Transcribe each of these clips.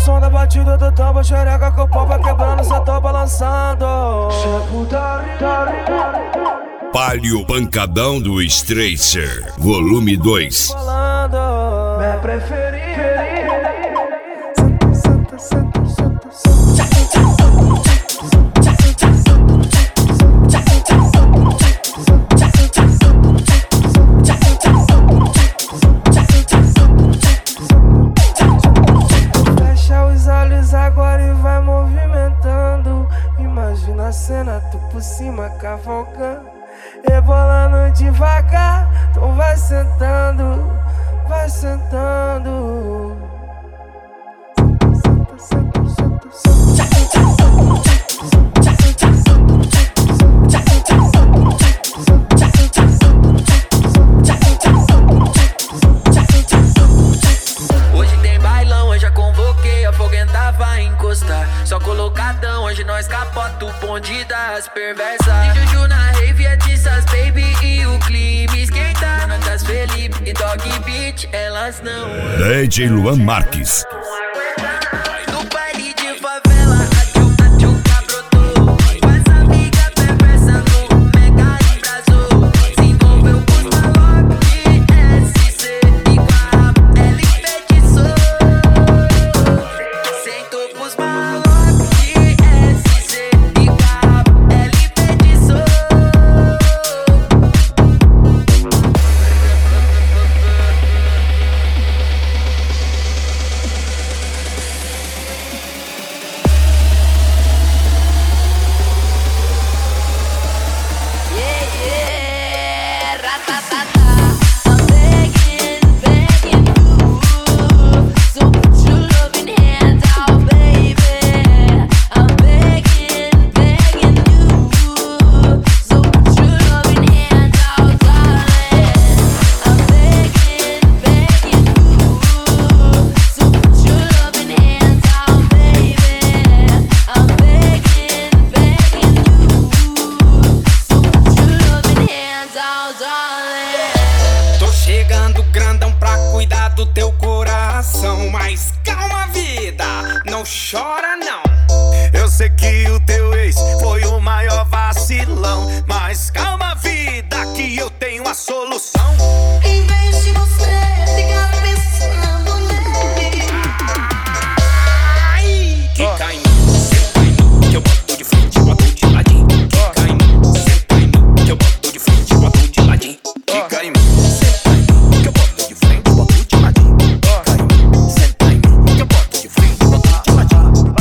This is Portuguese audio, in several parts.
som da batida do tambo, xereca com o pau vai quebrando, cê tô balançando. Palio Pancadão do Stracer, volume 2. Minha preferida. Fecha os olhos agora e vai movimentando. Imagina a cena, tu por cima cavalcando, rebolando devagar, então vai sentando, vai sentando. Hoje tem bailão, hoje já convoquei, a foguenta vai encostar. Só colocadão, hoje nós capota o bonde das perversas. E Juju na rave, é Tissas Baby e o clima esquenta. Natas Felipe e Dog Beat, elas não. DJ Luan Marques. No baile de favela, a tchuca brotou. Com essa amiga perversa no mega embrasou. Se envolveu com os malocos de SC e com a raba ela enfeitiçou. Sentou pros malocos de SC e com a raba ela enfeitiçou. Tô chegando grandão pra cuidar do teu coração. Mas calma, vida, não chora não. Eu sei que o teu ex foi o maior vacilão. Mas calma, vida, que eu tenho a solução. Em vez de você ficar pensando nele, Ai, que cai em mim, senta em mim, que eu boto de frente, boto de ladinho. Que cai em mim, senta em mim, que eu boto de frente, boto de ladinho. Que cai em mim, senta em mim, que eu boto de frente, boto de ladinho. Que cai em mim, senta em mim, que eu boto de frente, boto de ladinho.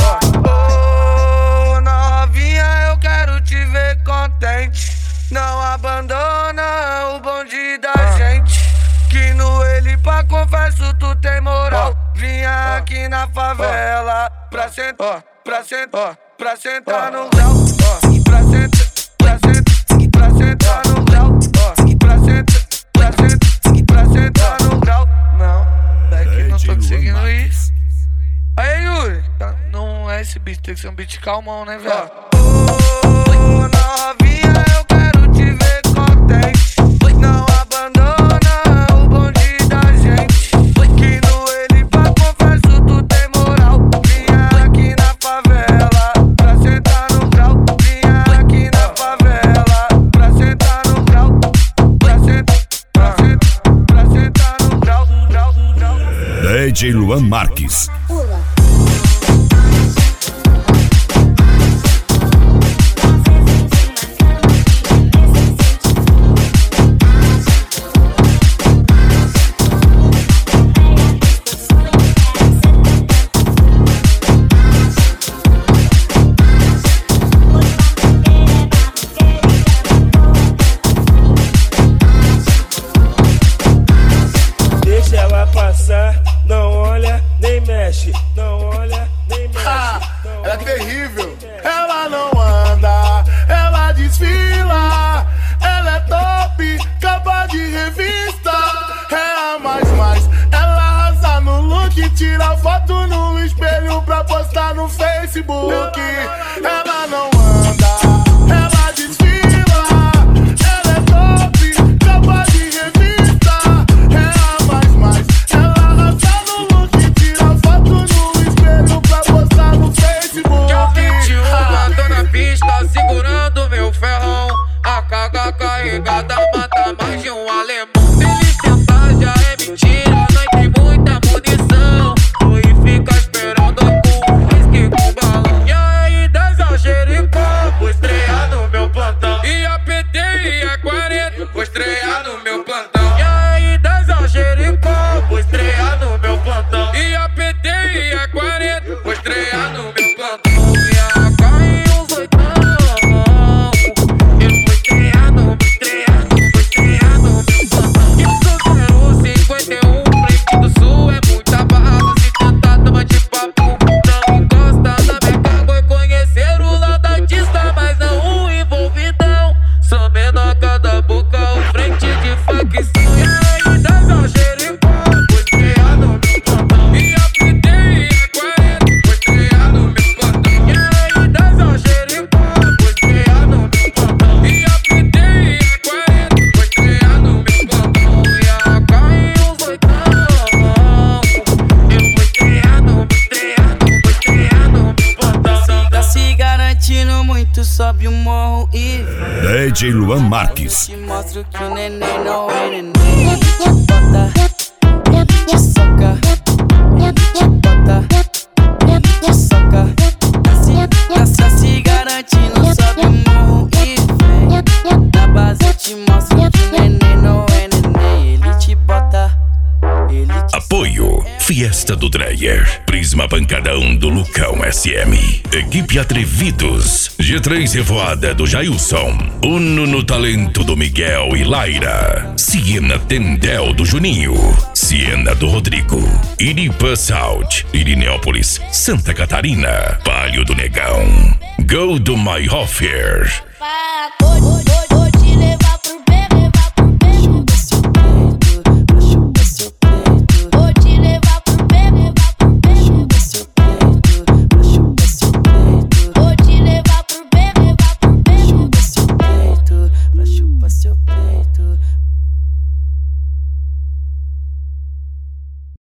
Ô novinha, eu quero te ver contente. Não abandona o bonde da gente. Que no ele pra confesso tu tem moral. Vinha aqui na favela pra sentar, pra sentar, pra sentar no grau. Pra sentar, pra sentar, pra sentar no grau. Pra sentar, pra sentar, pra sentar no grau. Não, daqui não tô conseguindo isso. Aí, Yuri, não é esse beat, tem que ser um beat calmão, né, velho? Ô, novinha, eu quero te ver contente. Não abandona o bonde da gente. Que no ele pra confesso tu tem moral. Vinha aqui na favela pra sentar no grau. Vinha aqui na favela pra sentar no grau. Pra sentar, pra sentar, pra sentar no grau, grau, grau. DJ Luan Marques. Deixa ela passar, não olha nem mexe, não olha nem mexe. Ela é terrível. Ela não anda, ela desfila. Ela é top, capa de revista. É a mais. Ela arrasa no look, tira foto no espelho pra postar no Facebook. Ela não anda, ela desfila. Ela é top, capa de revista. É a mais. Ela arrasa no look, tira foto no espelho sobe o morro e DJ Luan Marques. te mostro que o neném não é neném. Ele te bota, ele te soca, ele te bota, ele te soca. Tá se garantindo, sobe o morro e vem. Na base eu te mostro que o neném não é neném. Ele te bota, ele te Apoio Fiesta do Dreyer, Prisma Pancadão do Lucão SM, Equipe Atrevidos, G3 Revoada do Jailson, Uno no Talento do Miguel e Laira, Siena Tendel do Juninho, Siena do Rodrigo, Iripa South, Irineópolis, Santa Catarina, Palio do Negão, Go do My Offer.